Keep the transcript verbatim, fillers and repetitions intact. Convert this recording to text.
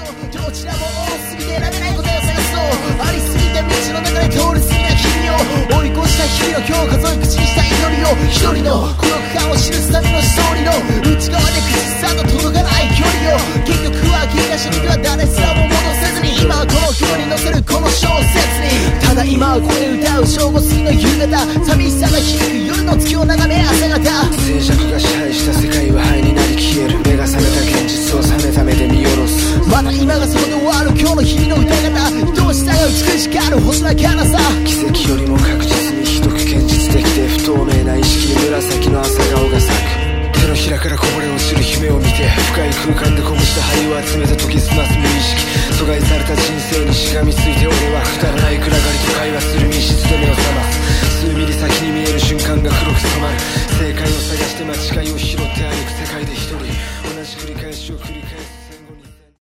どちらも多すぎて選べない答えを探すの。ありすぎて道の中で通り過ぎた日々を追い越した日々の今日数え口にした祈りを一人の孤独感を記すためのストーリーの内側で口ずさんだ届かない距離を結局は聞いた人には誰すらも戻せずに今はこの雲に乗せるこの小説にただ今はここで歌う正午過ぎの夕方寂しさが響く夜の月を眺め朝方静寂が支配した世界は灰になり消える目が覚めた現実を覚めた目で見下ろすまた今がそこで終わる今日の日々の歌方愛しさが美しがる星の彼方さ奇跡よりも確実にひどく現実的で不透明な意識に紫の朝顔が咲く手のひらからこぼれ落ちる夢を見て深い空間でこぼした灰を集めて研ぎ澄ます無意識阻害された人生にしがみついて俺はくだらない暗がりと会話する密室で目を覚ます数ミリ先に見える瞬間が黒く染まる正解を探して間違いを拾って歩く世界で一人同じ繰り返しを繰り返す